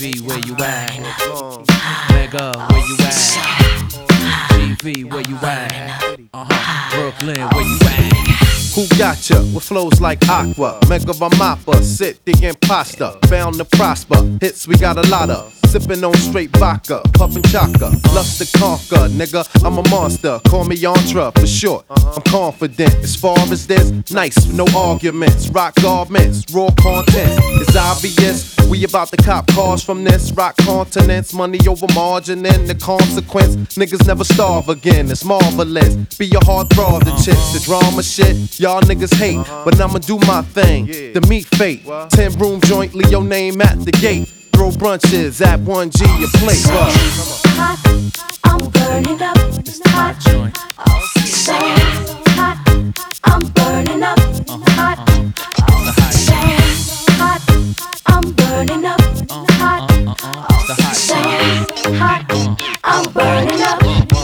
KV, where you at? Mega, where you at? GV, where you at? Brooklyn, where you at? Who got ya with flows like Aqua? Mega Mappa, sit the imposter, bound to prosper. Hits we got a lot of. Sippin' on straight vodka, puffin' chaka, lust to conquer, nigga. I'm a monster, call me Yantra for short. I'm confident as far as this, nice, no arguments. Rock garments, raw content. It's obvious we about to cop cars from this. Rock continents, money over margin and the consequence. Niggas never starve again, it's marvelous. Be a hard throb, the chicks, the drama shit. Y'all niggas hate, but I'ma do my thing. The meet fate, 10-room joint, leave your name at the gate. Throw brunches at 1G a plate. Hot, I'm burning up. Hot, so hot, I'm burning up. Hot, so hot, I'm burning up. Hot, so hot, I'm burning up.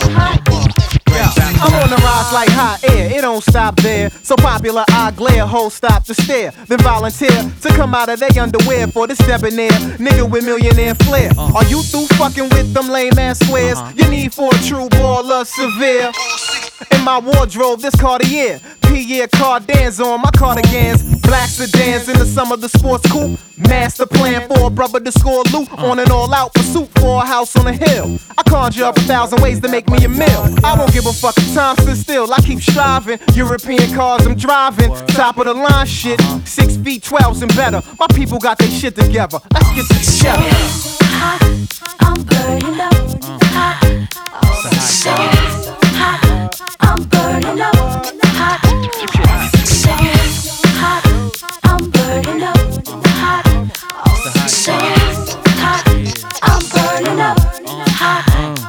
I'm on the rise like hot air, it don't stop there. So popular, I glare, hoes stop to stare. Then volunteer to come out of their underwear for this debonair nigga with millionaire flair. Are you through fucking with them lame ass squares? You need for a true baller severe. In my wardrobe, this Cartier, Pierre Cardin's on my cardigans. Black sedans in the summer, the sports coupe. Master plan for a brother to score loot. On an all-out pursuit for a house on a hill. I conjure up 1,000 ways to make me a meal. I don't give a fuck if time sits still. I keep striving. European cars I'm driving. Top of the line shit. 6 feet 12s and better. My people got their shit together. Let's get this shit. Hot, I'm burning up. Hot, so hot, I'm burning up. Hot, so hot, I'm burning up. Hot, so hot, I'm burning up. Hot.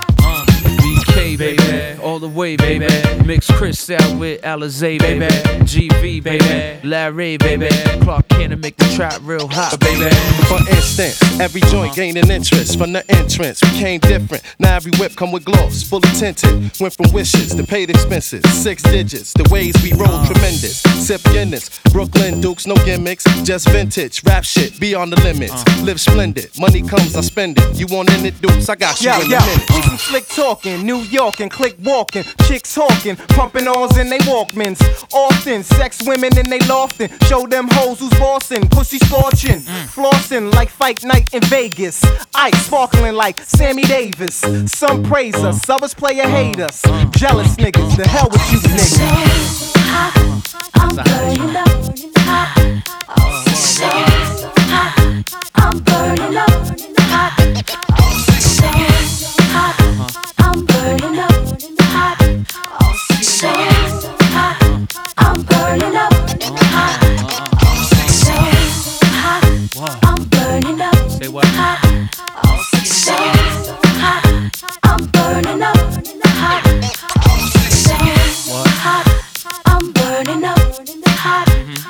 BK, baby, all the way, baby. Mix Chris out with Alizé, baby. GV, baby. Larry, baby. Clark Kent make the trap real hot, baby. For instance, every joint gaining interest from the entrance. Became different. Now every whip come with gloss, fully tinted. Went from wishes to paid expenses. 6 digits, the ways we roll tremendous. Sip Guinness, Brooklyn Dukes, no gimmicks, just vintage. Rap shit beyond the limits. Live splendid, money comes, I spend it. You want in it, Dukes? I got you in a minute. We some slick talking, New York and click walking, chicks hawking, pumping ons in they Walkmans. Often, sex women in they loftin'. Show them hoes who's bossin', pussy scorchin', flossin' like fight night in Vegas. Ice sparkling like Sammy Davis. Some praise us, others play or hate us. Jealous niggas, the hell with you niggas. Hot, I'm burning up. Hot, so hot, I'm burning up. Hot, so hot, I'm burning up. Hot, so hot, I'm burning up. Hot, so hot, I'm burning up. Say what? Hot, so hot, I'm burning up. Hot, so hot, I'm burning up. Hot.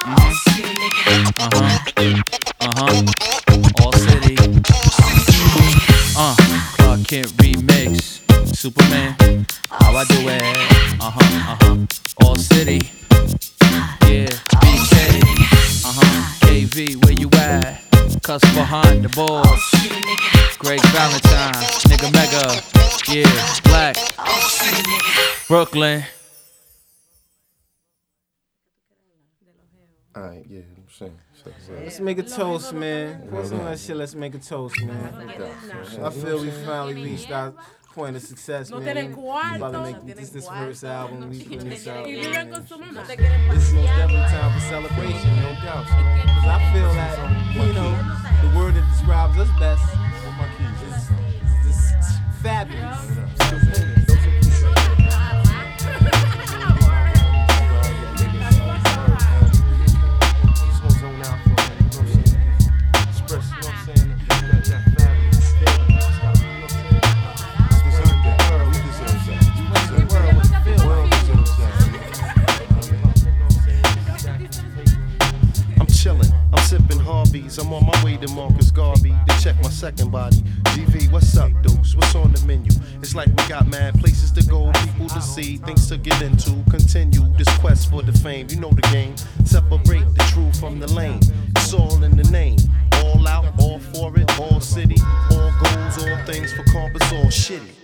All City. Clark Kent remix. Superman. How I do it. All City. Yeah. BK. KV, where you at? Cuss behind the boards. Greg Valentine. Nigga Mega. Yeah. Black. Brooklyn. Alright, yeah, I'm saying. Let's make a toast, man. What's on that shit? Let's make a toast, man. I feel we finally reached our point of success, man. We about to make this first album. We putting this out. Man. This is most definitely time for celebration, no doubt. Because I feel that, you know, the word that describes us best is this fabulous. I'm on my way to Marcus Garvey to check my second body. GV, what's up, Dukes? What's on the menu? It's like we got mad places to go, people to see, things to get into. Continue this quest for the fame. You know the game. Separate the true from the lame. It's all in the name. All out, all for it, all city, things for carpets all shitty.